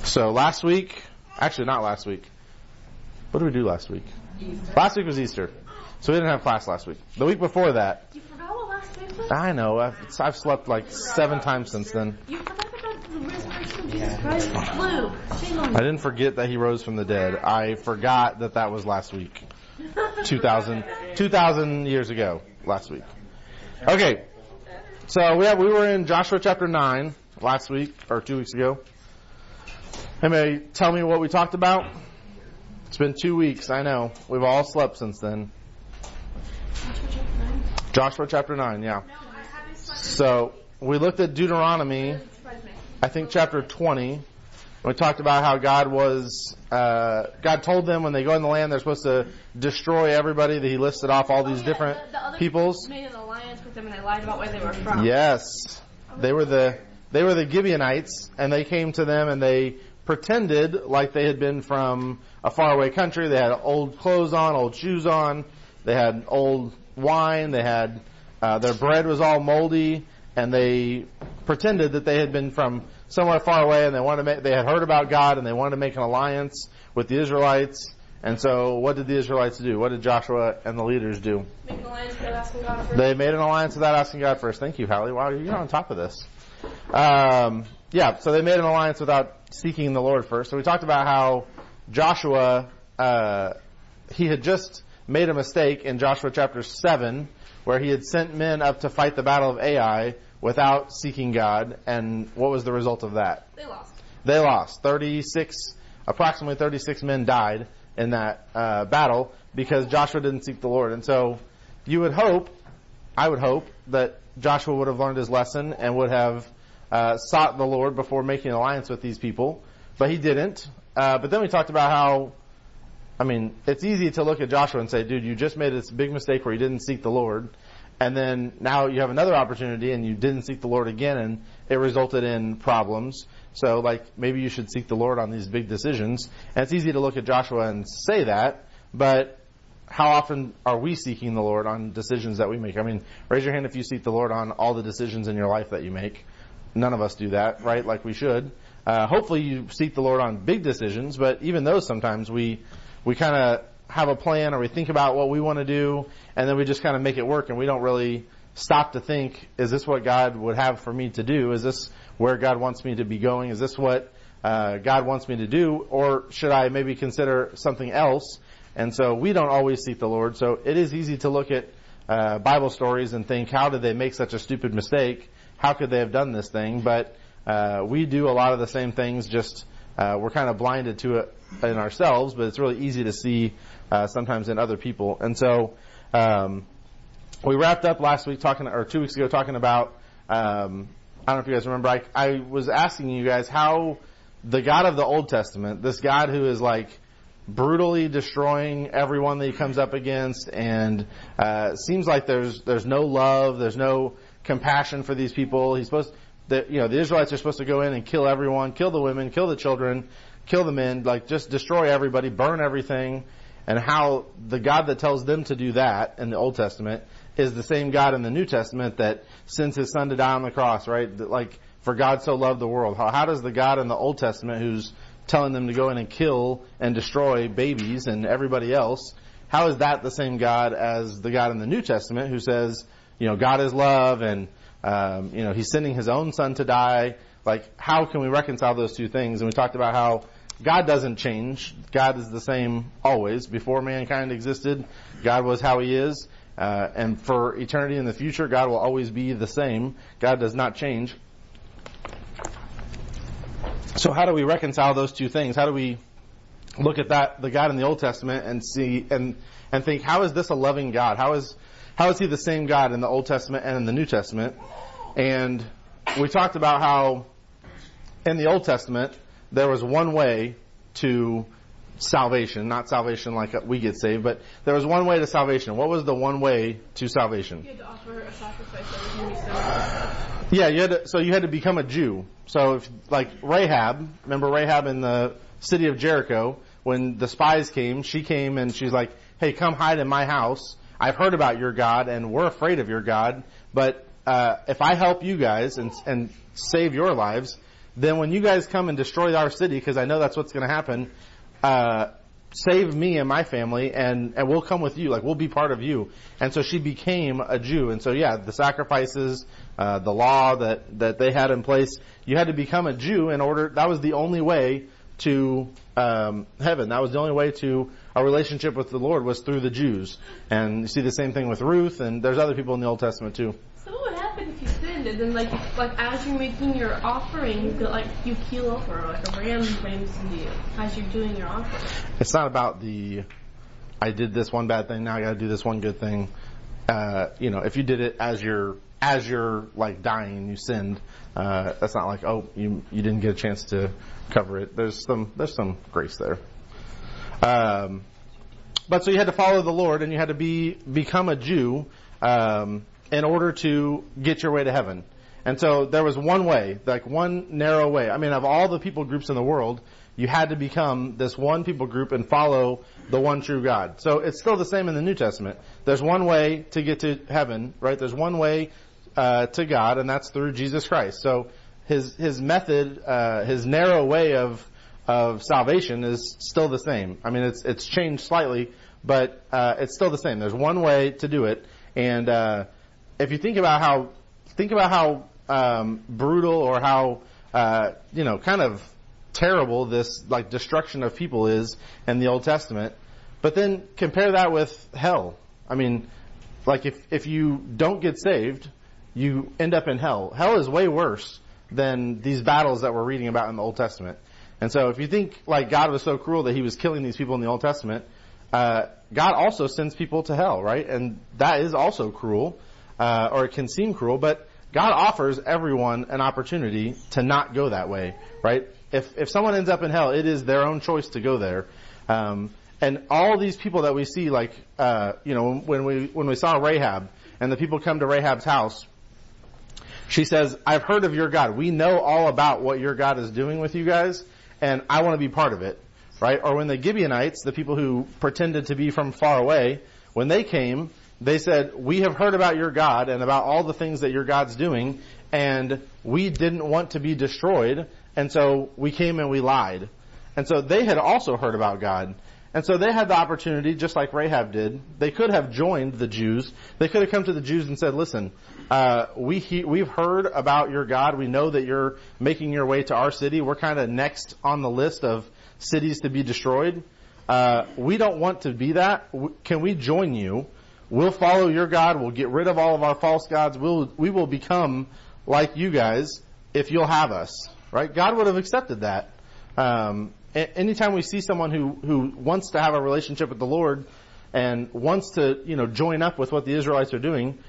So last week, actually not last week. What did we do last week? Easter. Last week was Easter. So we didn't have class last week. The week before that. You forgot what last week was? I know. I've slept like 7 times since then. You forgot about the resurrection of Jesus Christ? Luke, shame on you. I didn't forget that he rose from the dead. I forgot that was last week. 2,000 years ago, last week. Okay. So we were in Joshua chapter 9 last week, or 2 weeks ago. Anybody tell me what we talked about? It's been 2 weeks, I know. We've all slept since then. Joshua chapter 9, yeah. So, we looked at Deuteronomy, I think chapter 20. We talked about how God told them when they go in the land they're supposed to destroy everybody, that he listed off all these different the peoples. made an alliance with them and they lied about where they were from. Yes. They were the Gibeonites, and they came to them and they pretended like they had been from a faraway country. They had old clothes on, old shoes on. They had old wine. They had their bread was all moldy, and they pretended that they had been from somewhere far away, and they had heard about God, and they wanted to make an alliance with the Israelites. And so, what did the Israelites do? What did Joshua and the leaders do? Make an alliance without asking God first. They made an alliance without asking God first. Thank you, Hallie. Wow, you're on top of this. So they made an alliance without seeking the Lord first. So we talked about how Joshua, he had just made a mistake in Joshua chapter 7, where he had sent men up to fight the battle of Ai without seeking God. And what was the result of that? They lost. Approximately 36 men died in that battle because Joshua didn't seek the Lord. And so I would hope that Joshua would have learned his lesson and would have sought the Lord before making an alliance with these people, but he didn't. But then we talked about how, it's easy to look at Joshua and say, dude, you just made this big mistake where you didn't seek the Lord, and then now you have another opportunity and you didn't seek the Lord again, and it resulted in problems. So, maybe you should seek the Lord on these big decisions. And it's easy to look at Joshua and say that, but how often are we seeking the Lord on decisions that we make? Raise your hand if you seek the Lord on all the decisions in your life that you make. None of us do that, right? Like we should. Hopefully you seek the Lord on big decisions, but even those sometimes we kind of have a plan, or we think about what we want to do, and then we just kind of make it work, and we don't really stop to think, is this what God would have for me to do? Is this where God wants me to be going? Is this what God wants me to do? Or should I maybe consider something else? And so we don't always seek the Lord. So it is easy to look at Bible stories and think, how did they make such a stupid mistake? How could they have done this thing? But we do a lot of the same things, just we're kind of blinded to it in ourselves, but it's really easy to see sometimes in other people. And so we wrapped up last week 2 weeks ago talking about, I don't know if you guys remember, I was asking you guys how the God of the Old Testament, this God who is brutally destroying everyone that he comes up against, and seems like there's no love, there's no compassion for these people. The Israelites are supposed to go in and kill everyone, kill the women, kill the children, kill the men, just destroy everybody, burn everything. And how the God that tells them to do that in the Old Testament is the same God in the New Testament that sends his son to die on the cross, right? For God so loved the world. How does the God in the Old Testament, who's telling them to go in and kill and destroy babies and everybody else, how is that the same God as the God in the New Testament who says, God is love, and he's sending his own son to die? How can we reconcile those two things? And we talked about how God doesn't change. God is the same always. Before mankind existed, God was how he is. And for eternity in the future, God will always be the same. God does not change. So how do we reconcile those two things? How do we look at the God in the Old Testament and see and think, how is this a loving God? How is he the same God in the Old Testament and in the New Testament? And we talked about how in the Old Testament there was one way to salvation, not salvation like we get saved, but there was one way to salvation. What was the one way to salvation? You had to offer a sacrifice every time you started. Yeah, you had to become a Jew. So if, Rahab, remember Rahab in the city of Jericho, when the spies came, she came and she's like, hey, come hide in my house. I've heard about your God and we're afraid of your God, but if I help you guys and save your lives, then when you guys come and destroy our city, because I know that's what's going to happen, save me and my family, and we'll come with you. Like, we'll be part of you. And so she became a Jew. And so, the sacrifices, the law that they had in place, you had to become a Jew in order. That was the only way to heaven. That was the only way to a relationship with the Lord, was through the Jews. And you see the same thing with Ruth, and there's other people in the Old Testament too. So what would happen if you sinned, and then like as you're making your offering, you keel over, like a ram rams into you as you're doing your offering? It's not about I did this one bad thing, now I got to do this one good thing. If you did it as you're like dying, you sinned. That's not like, oh, you didn't get a chance to cover it. There's some grace there. But so you had to follow the Lord, and you had to become a Jew in order to get your way to heaven. And so there was one way, like one narrow way. I mean, of all the people groups in the world, you had to become this one people group and follow the one true God. So it's still the same in the New Testament. There's one way to get to heaven, right? There's one way to God, and that's through Jesus Christ. So his method, his narrow way of salvation is still the same. I mean, it's changed slightly, but it's still the same. There's one way to do it, and if you think about how brutal or how kind of terrible this like destruction of people is in the Old Testament, but then compare that with hell. I mean, like if you don't get saved, you end up in hell. Hell is way worse than these battles that we're reading about in the Old Testament. And so if you think like God was so cruel that he was killing these people in the Old Testament, God also sends people to hell, right? And that is also cruel, or it can seem cruel, but God offers everyone an opportunity to not go that way, right? If someone ends up in hell, it is their own choice to go there. And all these people that we see, like, when we saw Rahab and the people come to Rahab's house, she says, I've heard of your God. We know all about what your God is doing with you guys, and I want to be part of it, right? Or when the Gibeonites, the people who pretended to be from far away, when they came, they said, we have heard about your God and about all the things that your God's doing, and we didn't want to be destroyed, and so we came and we lied. And so they had also heard about God. And so they had the opportunity, just like Rahab did. They could have joined the Jews. They could have come to the Jews and said, listen, we've heard about your God. We know that you're making your way to our city. We're kind of next on the list of cities to be destroyed. We don't want to be that. Can we join you? We'll follow your God. We'll get rid of all of our false gods. We will become like you guys if you'll have us. Right? God would have accepted that. Anytime we see someone who wants to have a relationship with the Lord and wants to, join up with what the Israelites are doing,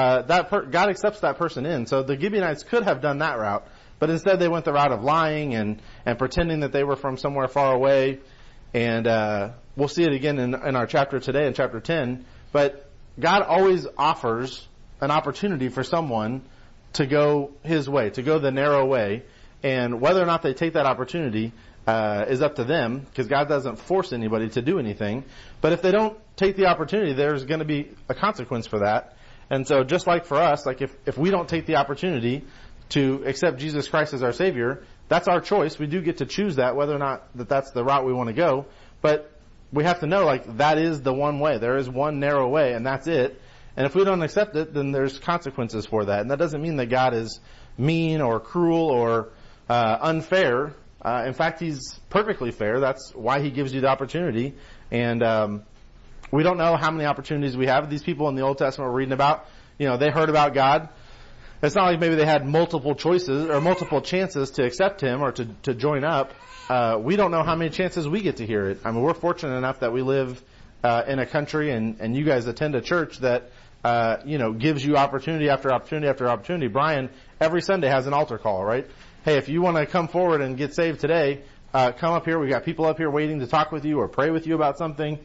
God accepts that person in. So the Gibeonites could have done that route, but instead they went the route of lying and pretending that they were from somewhere far away. And we'll see it again in our chapter today, in chapter 10. But God always offers an opportunity for someone to go his way, to go the narrow way. And whether or not they take that opportunity is up to them, because God doesn't force anybody to do anything. But if they don't take the opportunity, there's going to be a consequence for that. And so just like for us, like if we don't take the opportunity to accept Jesus Christ as our Savior, that's our choice. We do get to choose that, whether or not that's the route we want to go. But we have to know, like, that is the one way. There is one narrow way, and that's it. And if we don't accept it, then there's consequences for that. And that doesn't mean that God is mean or cruel or unfair. In fact, he's perfectly fair. That's why he gives you the opportunity. And we don't know how many opportunities we have. These people in the Old Testament we're reading about, they heard about God. It's not like maybe they had multiple choices or multiple chances to accept him or to join up. We don't know how many chances we get to hear it. I mean, we're fortunate enough that we live in a country and you guys attend a church that gives you opportunity after opportunity after opportunity. Brian, every Sunday has an altar call, right? Hey, if you want to come forward and get saved today, come up here. We've got people up here waiting to talk with you or pray with you about something.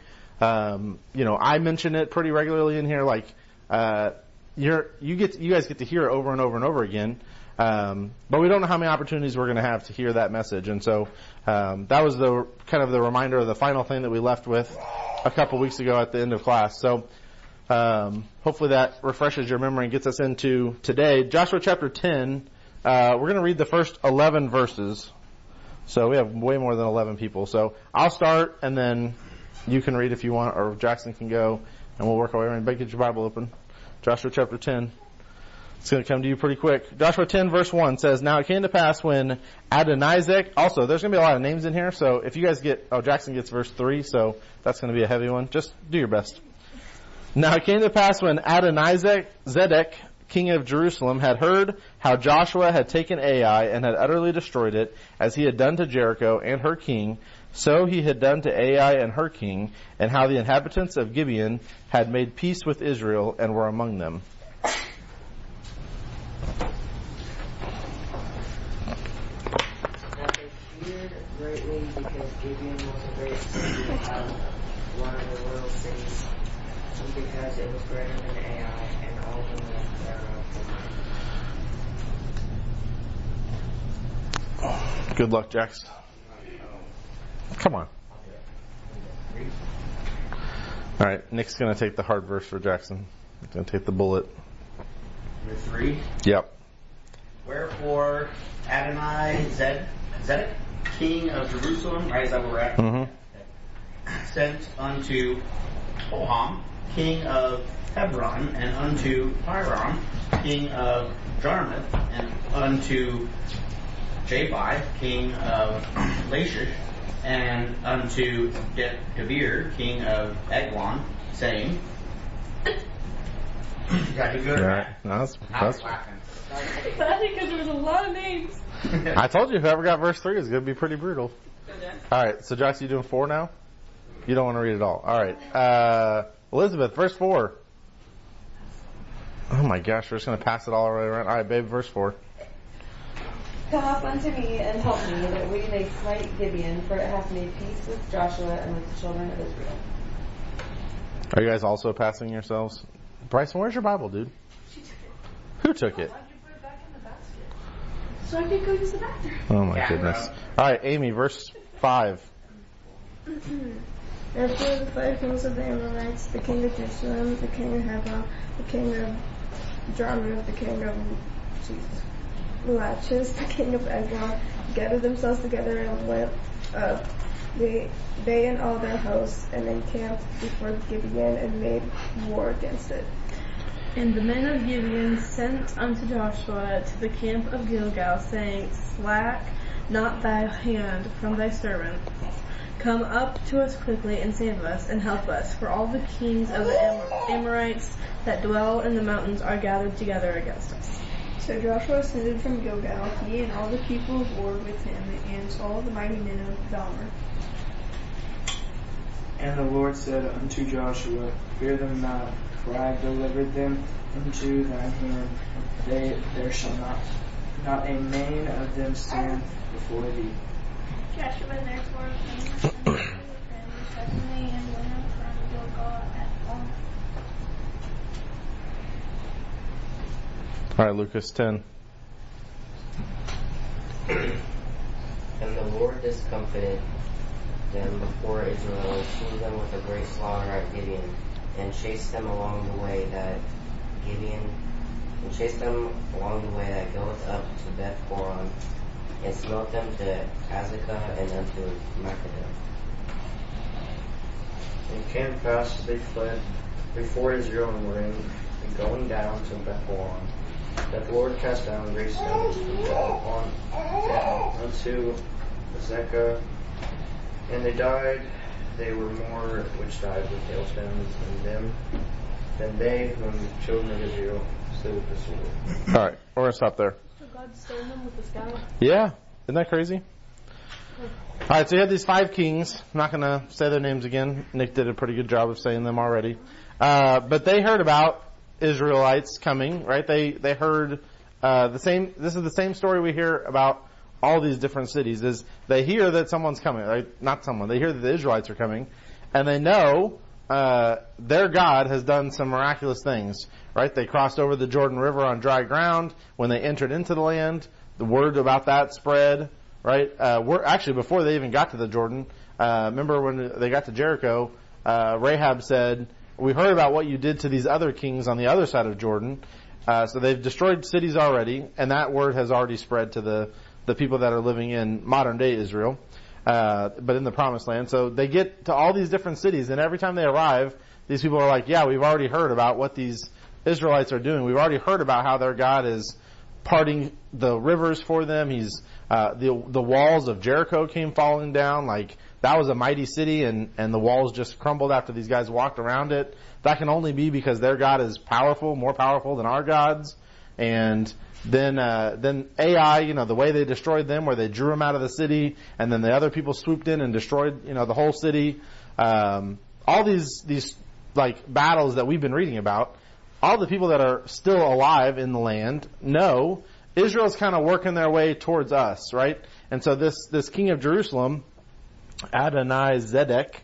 I mention it pretty regularly in here. Like, you guys get to hear it over and over and over again. But we don't know how many opportunities we're going to have to hear that message. And so, that was the kind of the reminder of the final thing that we left with a couple weeks ago at the end of class. So, hopefully that refreshes your memory and gets us into today. Joshua chapter 10, we're going to read the first 11 verses. So we have way more than 11 people. So I'll start, and then you can read if you want, or Jackson can go, and we'll work our way around. But get your Bible open. Joshua chapter 10. It's going to come to you pretty quick. Joshua 10 verse 1 says, Now it came to pass when Adonizek, also there's going to be a lot of names in here, so if you guys Jackson gets verse 3, so that's going to be a heavy one. Just do your best. Now it came to pass when Adonizek, Zedek, king of Jerusalem, had heard how Joshua had taken Ai and had utterly destroyed it, as he had done to Jericho and her king, so he had done to Ai and her king, and how the inhabitants of Gibeon had made peace with Israel and were among them. Greatly because Gibeon was a great city and one of the royal cities, and because it was greater than Ai and all the men thereof. Good luck, Jax. Come on. All right, Nick's going to take the hard verse for Jackson. He's going to take the bullet. Verse 3. Yep. Wherefore Adonai Zedek, king of Jerusalem, right, is that where we're at? Mm-hmm. Sent unto Hoham, king of Hebron, and unto Hiram, king of Jarmuth, and unto Jabai, king of Lachish, and unto Debir, king of Eglon, saying, Got you good? Right. No, that's laughing. Funny because there was a lot of names. I told you whoever got verse 3 is going to be pretty brutal. All right, so Josh, you doing 4 now? You don't want to read it all. All right. Elizabeth, verse 4. Oh my gosh, we're just going to pass it all right around. All right, babe, verse 4. Come up unto me and help me, that we may smite Gibeon, for it hath made peace with Joshua and with the children of Israel. Are you guys also passing yourselves? Bryson, where's your Bible, dude? She took it. Who took it? Why'd you put it back in the basket? So I could go use the bathroom. Oh my goodness. All right, Amy, verse 5. Therefore the 5 kings of the Amorites, the king of Jerusalem, the king of Hebron, the king of Jarmuth, the king of Lachish, the king of Eglon, gathered themselves together and went up, they and all their hosts, and encamped before Gibeon and made war against it. And the men of Gibeon sent unto Joshua to the camp of Gilgal, saying, Slack not thy hand from thy servant. Come up to us quickly and save us and help us, for all the kings of the Amorites that dwell in the mountains are gathered together against us. So Joshua ascended from Gilgal, he and all the people of war with him, and all the mighty men of valor. And the Lord said unto Joshua, Fear them not, for I have delivered them into thy hand. There shall not a man of them stand before thee. Joshua therefore came and with him suddenly and went from Gilgal at all. All right, Lucas 10. And the Lord discomfited them before Israel, and slew them with a great slaughter at Gibeon, and chased them along the way that goeth up to Beth Horon, and smote them to Azekah and unto Makkedah. And it came to pass as they fled before Israel and were going down to Beth Horon, that the Lord cast down great stones from heaven upon them unto Azekah, and they died. They were more which died with hailstones than they whom the children of Israel slew with the sword. All right, we're going to stop there. So God stoned them with the sky. Yeah, isn't that crazy? All right, so you have these 5 kings. I'm not going to say their names again. Nick did a pretty good job of saying them already. But they heard about Israelites coming, right? They heard this is the same story we hear about all these different cities, is they hear that someone's coming, right? They hear that the Israelites are coming, and they know their God has done some miraculous things, right? They crossed over the Jordan River on dry ground. When they entered into the land, the word about that spread, right? Actually, before they even got to the Jordan, remember when they got to Jericho, Rahab said, we heard about what you did to these other kings on the other side of Jordan, So they've destroyed cities already, and that word has already spread to the people that are living in modern day Israel, but in the promised land. So they get to all these different cities, and every time they arrive, these people are like, yeah, we've already heard about what these Israelites are doing. We've already heard about how their God is parting the rivers for them. He's the walls of Jericho came falling down. Like, that was a mighty city, and the walls just crumbled after these guys walked around it. That can only be because their God is powerful, more powerful than our gods. And then Ai, the way they destroyed them, where they drew them out of the city, and then the other people swooped in and destroyed, the whole city. All these like battles that we've been reading about, all the people that are still alive in the land know Israel's kind of working their way towards us, right? And so this king of Jerusalem, Adonai-Zedek,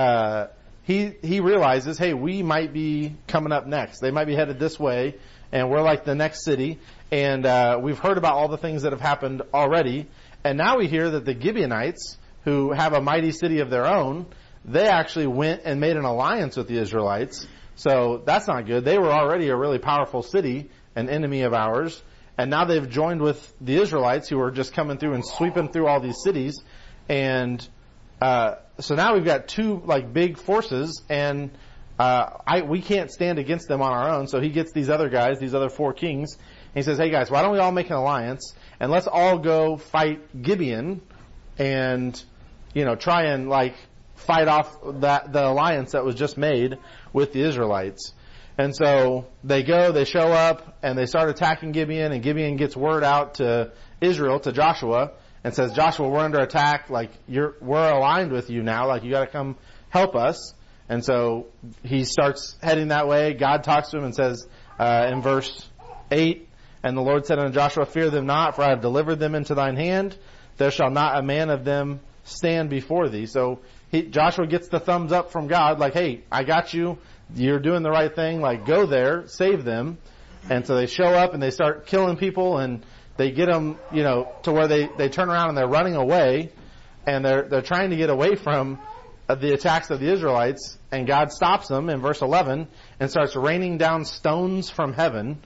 he realizes, hey, we might be coming up next. They might be headed this way, and we're like the next city. And we've heard about all the things that have happened already. And now we hear that the Gibeonites, who have a mighty city of their own, they actually went and made an alliance with the Israelites. So that's not good. They were already a really powerful city, an enemy of ours. And now they've joined with the Israelites, who are just coming through and sweeping through all these cities. And so now we've got two like big forces, and we can't stand against them on our own. So he gets these other guys, these other four kings, and he says, hey guys, why don't we all make an alliance, and let's all go fight Gibeon, and try and like fight off the alliance that was just made with the Israelites. And so they show up, and they start attacking Gibeon, and Gibeon gets word out to Israel, to Joshua, and says, Joshua, we're under attack, like we're aligned with you now, like you gotta come help us. And so he starts heading that way. God talks to him and says, in verse 8, and the Lord said unto Joshua, fear them not, for I have delivered them into thine hand. There shall not a man of them stand before thee. So Joshua gets the thumbs up from God, like, hey, I got you. You're doing the right thing. Like, go there, save them. And so they show up and they start killing people, and they get them, to where they turn around and they're running away, and they're trying to get away from the attacks of the Israelites, and God stops them in verse 11 and starts raining down stones from heaven,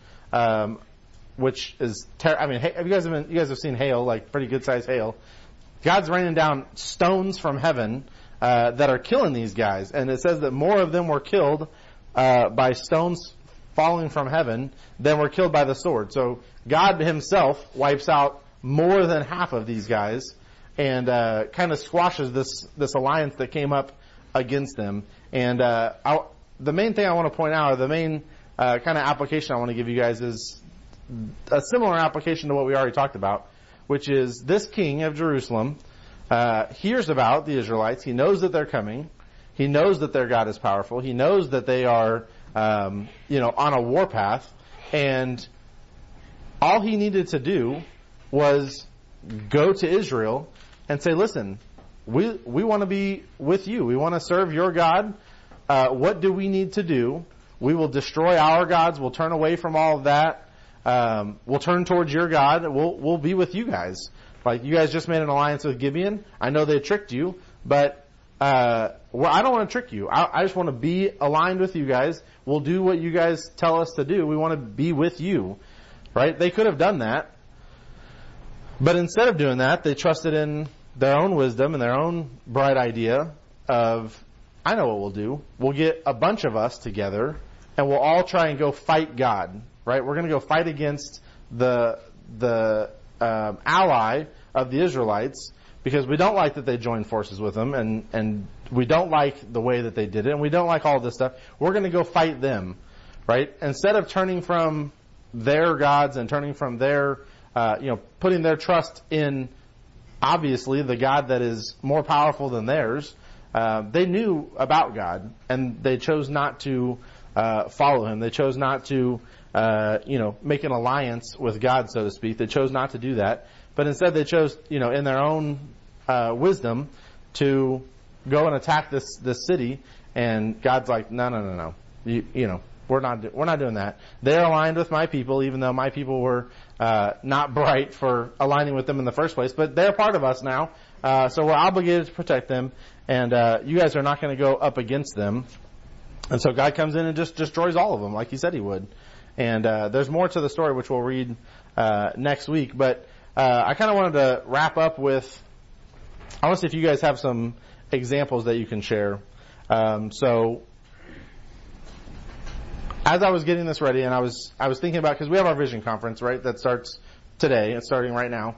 which is you guys have seen hail, like pretty good sized hail. God's raining down stones from heaven that are killing these guys, and it says that more of them were killed by stones falling from heaven than were killed by the sword. So God himself wipes out more than half of these guys, and kind of squashes this alliance that came up against them. And the main thing I want to point out, or the main kind of application I want to give you guys, is a similar application to what we already talked about, which is this king of Jerusalem hears about the Israelites. He knows that they're coming. He knows that their God is powerful. He knows that they are on a warpath, and all he needed to do was go to Israel and say, listen, we want to be with you. We want to serve your God. What do we need to do? We will destroy our gods. We'll turn away from all of that. We'll turn towards your God. We'll be with you guys. Like, you guys just made an alliance with Gibeon. I know they tricked you, but I don't want to trick you. I just want to be aligned with you guys. We'll do what you guys tell us to do. We want to be with you. Right? They could have done that. But instead of doing that, they trusted in their own wisdom and their own bright idea of, I know what we'll do. We'll get a bunch of us together, and we'll all try and go fight God. Right? We're going to go fight against the ally of the Israelites, because we don't like that they joined forces with them, and we don't like the way that they did it, and we don't like all this stuff. We're going to go fight them. Right? Instead of turning from their gods and turning from their, putting their trust in, obviously, the God that is more powerful than theirs, they knew about God, and they chose not to follow him. They chose not to, make an alliance with God, so to speak. They chose not to do that. But instead they chose, in their own wisdom, to go and attack this city. And God's like, no. We're not doing that. They're aligned with my people, even though my people were not bright for aligning with them in the first place. But they're part of us now, so we're obligated to protect them. And you guys are not going to go up against them. And so God comes in and just destroys all of them, like he said he would. And there's more to the story, which we'll read next week. But I kind of wanted to wrap up with, I want to see if you guys have some examples that you can share. So as I was getting this ready, and I was thinking about, because we have our vision conference, right, that starts today. It's starting right now.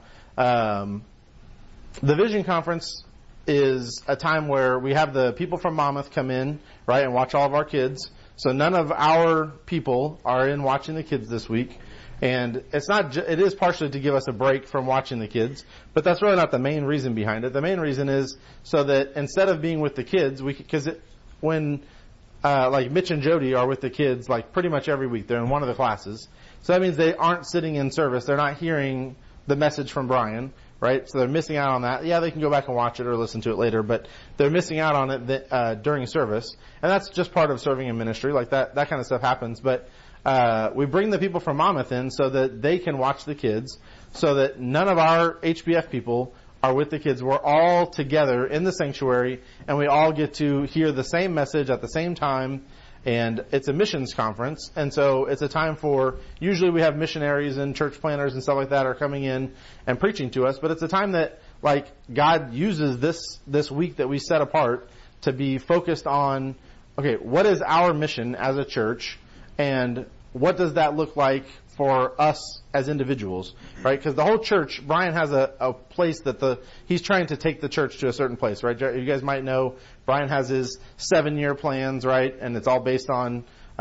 The vision conference is a time where we have the people from Monmouth come in, right, and watch all of our kids. So none of our people are in watching the kids this week. And it's not, it is partially to give us a break from watching the kids, but that's really not the main reason behind it. The main reason is so that instead of being with the kids, when like Mitch and Jody are with the kids like pretty much every week, they're in one of the classes. So that means they aren't sitting in service. They're not hearing the message from Brian, right? So they're missing out on that. Yeah, they can go back and watch it or listen to it later, but they're missing out on it during service. And that's just part of serving in ministry. Like that kind of stuff happens. But we bring the people from Monmouth in so that they can watch the kids, so that none of our HBF people are with the kids. We're all together in the sanctuary, and we all get to hear the same message at the same time. And it's a missions conference, and so it's a time for, usually we have missionaries and church planners and stuff like that are coming in and preaching to us, but it's a time that, like, God uses this week that we set apart to be focused on, okay, what is our mission as a church, and what does that look like for us as individuals, right? Because the whole church, Brian has a place that he's trying to take the church to a certain place, right? You guys might know Brian has his 7-year plans, right? And it's all based on,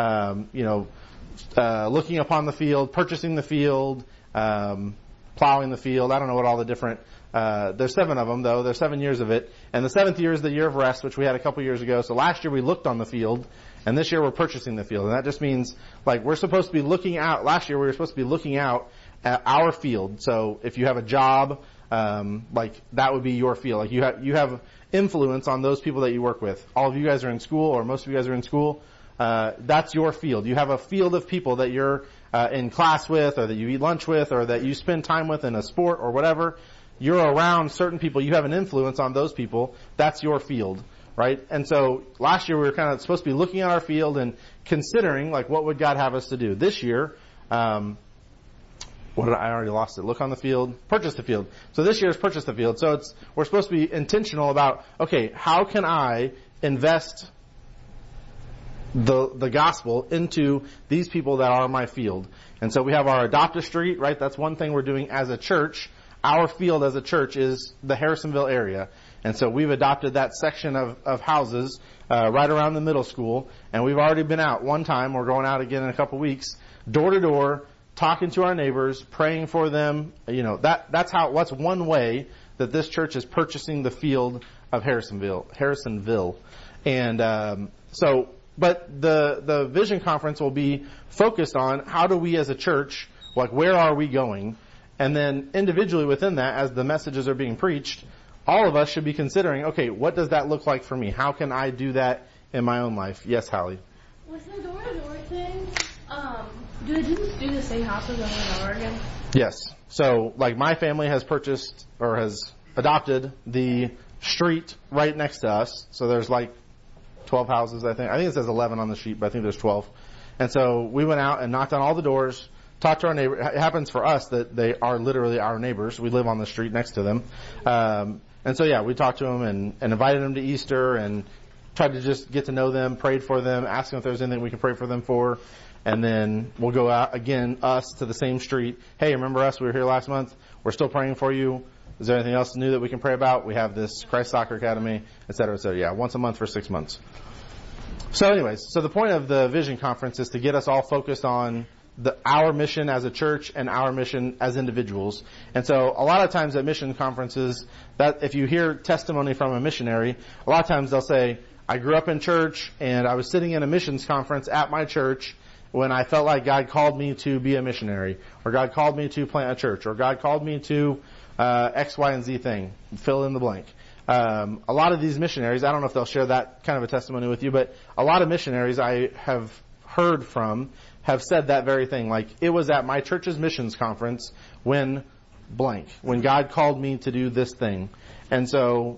looking upon the field, purchasing the field, plowing the field. I don't know what all the different, there's 7 of them though. There's 7 years of it. And the 7th year is the year of rest, which we had a couple years ago. So last year we looked on the field, and this year we're purchasing the field. And that just means, like, we're supposed to be looking out. Last year we were supposed to be looking out at our field. So if you have a job, like, that would be your field. Like, you have influence on those people that you work with. All of you guys are in school, or most of you guys are in school. That's your field. You have a field of people that you're in class with, or that you eat lunch with, or that you spend time with in a sport or whatever. You're around certain people. You have an influence on those people. That's your field, right? And so last year we were kind of supposed to be looking at our field and considering, like, what would God have us to do. This year, I already lost it. Look on the field, purchase the field. So this year's purchase the field. So we're supposed to be intentional about, okay, how can I invest the gospel into these people that are my field? And so we have our Adopt a Street, right? That's one thing we're doing as a church. Our field as a church is the Harrisonville area. And so we've adopted that section of houses right around the middle school. And we've already been out one time. We're going out again in a couple weeks, door to door, talking to our neighbors, praying for them. That's one way that this church is purchasing the field of Harrisonville. And but the Vision Conference will be focused on how do we as a church, like, where are we going? And then individually within that, as the messages are being preached, all of us should be considering, okay, what does that look like for me? How can I do that in my own life? Yes, Hallie? With the door-to-door thing, do they just do the same houses over and over again? Yes. So, like, my family has purchased or has adopted the street right next to us. So there's like 12 houses, I think. I think it says 11 on the sheet, but I think there's 12. And so we went out and knocked on all the doors, talked to our neighbor. It happens for us that they are literally our neighbors. We live on the street next to them. And so, yeah, we talked to them and invited them to Easter and tried to just get to know them, prayed for them, asked them if there's anything we can pray for them for. And then we'll go out again, us, to the same street. Hey, remember us? We were here last month. We're still praying for you. Is there anything else new that we can pray about? We have this Christ Soccer Academy, et cetera, et cetera. Yeah, once a month for 6 months. So anyways, so the point of the Vision Conference is to get us all focused on our mission as a church and our mission as individuals. And so a lot of times at mission conferences, that if you hear testimony from a missionary, a lot of times they'll say, I grew up in church and I was sitting in a missions conference at my church when I felt like God called me to be a missionary, or God called me to plant a church, or God called me to X, Y, and Z thing. Fill in the blank. A lot of these missionaries, I don't know if they'll share that kind of a testimony with you, but a lot of missionaries I have heard from have said that very thing. Like, it was at my church's missions conference when blank, when God called me to do this thing. And so,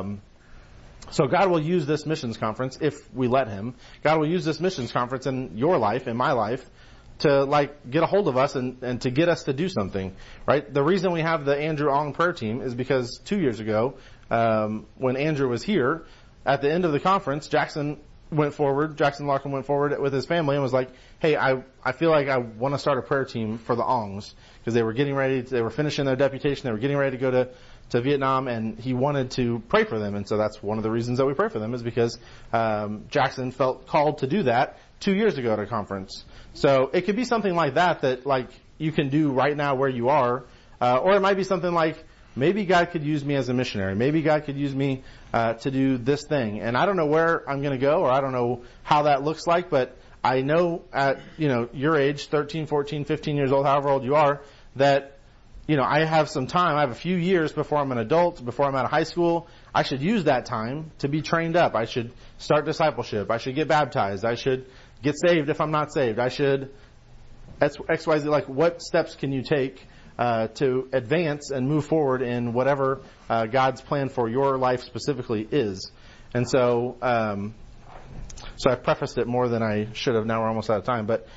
so God will use this missions conference if we let Him. God will use this missions conference in your life, in my life, to like get a hold of us and to get us to do something, right? The reason we have the Andrew Ong prayer team is because 2 years ago, when Andrew was here, at the end of the conference, Jackson Larkin went forward with his family and was like, hey, I feel like I want to start a prayer team for the Ongs, because they were finishing their deputation, they were getting ready to go to Vietnam, and he wanted to pray for them. And so that's one of the reasons that we pray for them, is because Jackson felt called to do that 2 years ago at a conference. So it could be something like that like you can do right now where you are, or it might be something like, maybe God could use me as a missionary. Maybe God could use me to do this thing. And I don't know where I'm going to go, or I don't know how that looks like, but I know at, your age, 13, 14, 15 years old, however old you are, that, I have some time. I have a few years before I'm an adult, before I'm out of high school. I should use that time to be trained up. I should start discipleship. I should get baptized. I should get saved if I'm not saved. I should XYZ, like what steps can you take to advance and move forward in whatever God's plan for your life specifically is. And so I prefaced it more than I should have. Now we're almost out of time, but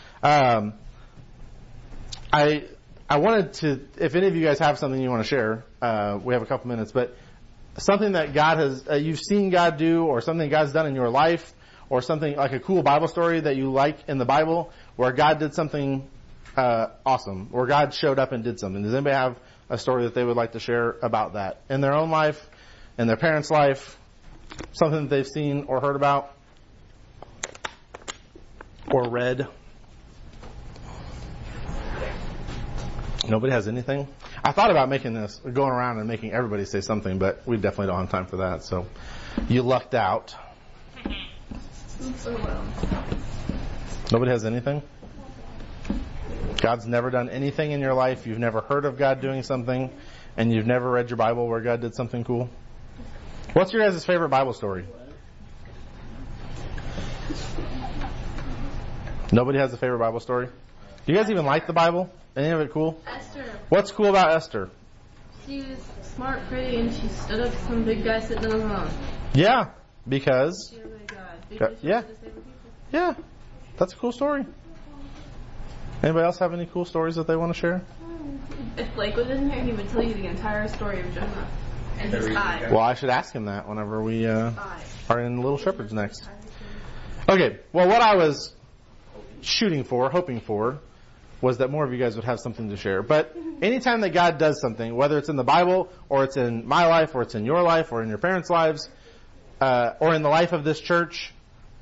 I wanted to, if any of you guys have something you want to share, we have a couple minutes, but something that God has, you've seen God do, or something God's done in your life, or something like a cool Bible story that you like in the Bible, where God did something awesome, where God showed up and did something. Does anybody have a story that they would like to share about that in their own life, in their parents' life, something that they've seen or heard about or read? Nobody has anything? I thought about making this, going around and making everybody say something, but we definitely don't have time for that, so you lucked out. Nobody has anything? God's never done anything in your life, you've never heard of God doing something, and you've never read your Bible where God did something cool? What's your guys' favorite Bible story? Nobody has a favorite Bible story? Do you guys even like the Bible? Any of it cool? Esther. What's cool about Esther? She was smart, pretty, and she stood up to some big guy sitting on the throne. Yeah, because... She obeyed God. Because she yeah. wanted to save her people. Yeah, that's a cool story. Anybody else have any cool stories that they want to share? If Blake was in here, he would tell you the entire story of Jonah and his eye. Well, I should ask him that whenever we are in Little Shepherds next. Okay, well, what I was hoping for, was that more of you guys would have something to share. But anytime that God does something, whether it's in the Bible, or it's in my life, or it's in your life, or in your parents' lives, or in the life of this church,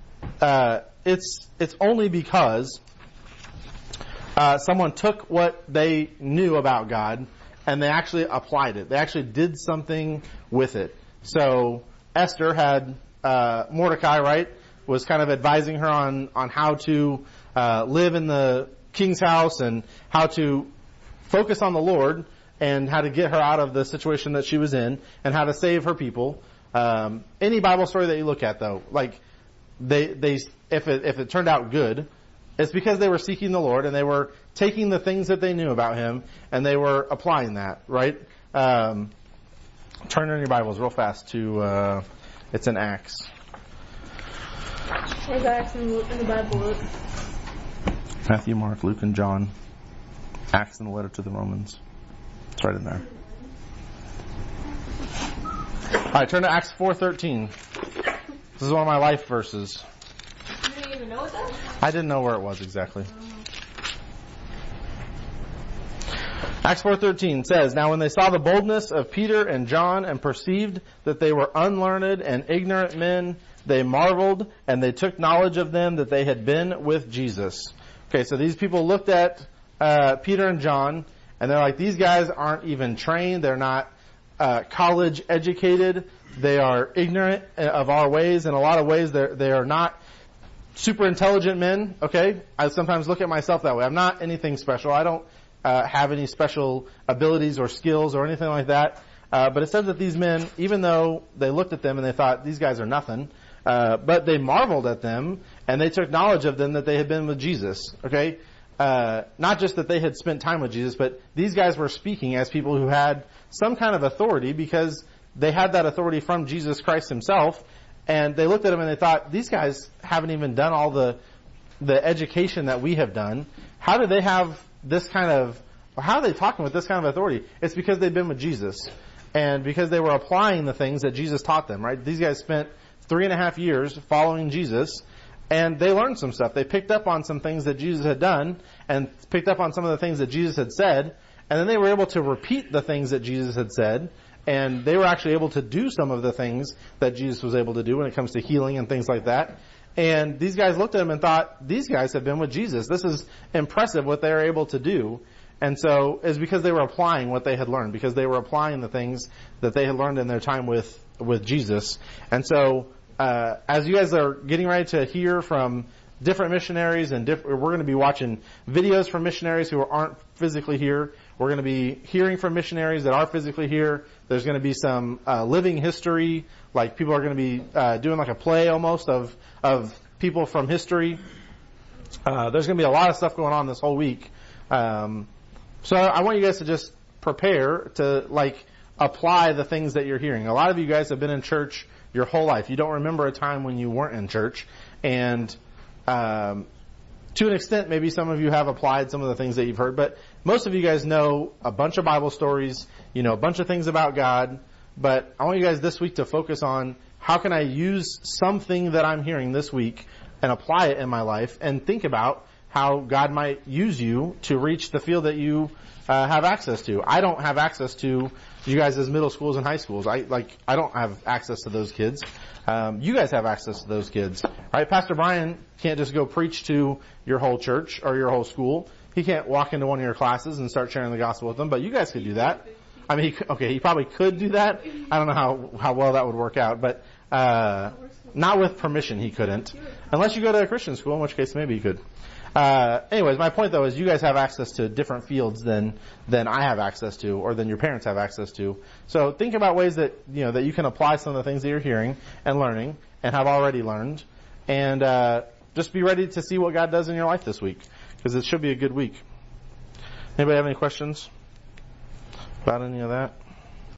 it's only because someone took what they knew about God and they actually applied it. They actually did something with it. So Esther had Mordecai, right, was kind of advising her on how to live in the king's house and how to focus on the Lord and how to get her out of the situation that she was in and how to save her people. Any Bible story that you look at, though, like if it turned out good, it's because they were seeking the Lord and they were taking the things that they knew about Him and they were applying that, right? Turn in your Bibles real fast to it's in Acts. Where's Acts in the Bible, Luke? Matthew, Mark, Luke, and John. Acts and the letter to the Romans. It's right in there. Alright, turn to Acts 4:13. This is one of my life verses. You didn't even know what that was? I didn't know where it was exactly. Acts 4:13 says, "Now when they saw the boldness of Peter and John and perceived that they were unlearned and ignorant men, they marveled and they took knowledge of them that they had been with Jesus." Okay, so these people looked at Peter and John and they're like, these guys aren't even trained. They're not college educated. They are ignorant of our ways. In a lot of ways, they are not super intelligent men. Okay, I sometimes look at myself that way. I'm not anything special. I don't have any special abilities or skills or anything like that. But it says that these men, even though they looked at them and they thought, these guys are nothing, but they marveled at them and they took knowledge of them that they had been with Jesus. Okay? Not just that they had spent time with Jesus, but these guys were speaking as people who had some kind of authority because they had that authority from Jesus Christ Himself. And they looked at him and they thought, these guys haven't even done all the the education that we have done, how do they have this kind of, how are they talking with this kind of authority? It's because they've been with Jesus. And because they were applying the things that Jesus taught them, right? These guys spent 3.5 years following Jesus, and they learned some stuff. They picked up on some things that Jesus had done, and picked up on some of the things that Jesus had said, and then they were able to repeat the things that Jesus had said, and they were actually able to do some of the things that Jesus was able to do when it comes to healing and things like that. And these guys looked at him and thought, these guys have been with Jesus. This is impressive what they're able to do. And so it's because they were applying what they had learned, because they were applying the things that they had learned in their time with Jesus. And so as you guys are getting ready to hear from different missionaries, and we're going to be watching videos from missionaries who aren't physically here. We're going to be hearing from missionaries that are physically here. There's going to be some living history, like people are going to be doing like a play almost of people from history. There's going to be a lot of stuff going on this whole week. So I want you guys to just prepare to like apply the things that you're hearing. A lot of you guys have been in church your whole life. You don't remember a time when you weren't in church. And to an extent, maybe some of you have applied some of the things that you've heard, but most of you guys know a bunch of Bible stories, you know, a bunch of things about God. But I want you guys this week to focus on how can I use something that I'm hearing this week and apply it in my life, and think about how God might use you to reach the field that you have access to. I don't have access to you guys as middle schools and high schools. I don't have access to those kids. You guys have access to those kids, right? Pastor Brian can't just go preach to your whole church or your whole school. He can't walk into one of your classes and start sharing the gospel with them, but you guys could do that. I mean, he probably could do that. I don't know how well that would work out, but not with permission he couldn't. Unless you go to a Christian school, in which case maybe he could. Anyways, my point though is you guys have access to different fields than I have access to, or than your parents have access to. So think about ways that that you can apply some of the things that you're hearing and learning and have already learned, and just be ready to see what God does in your life this week, because it should be a good week. Anybody have any questions about any of that?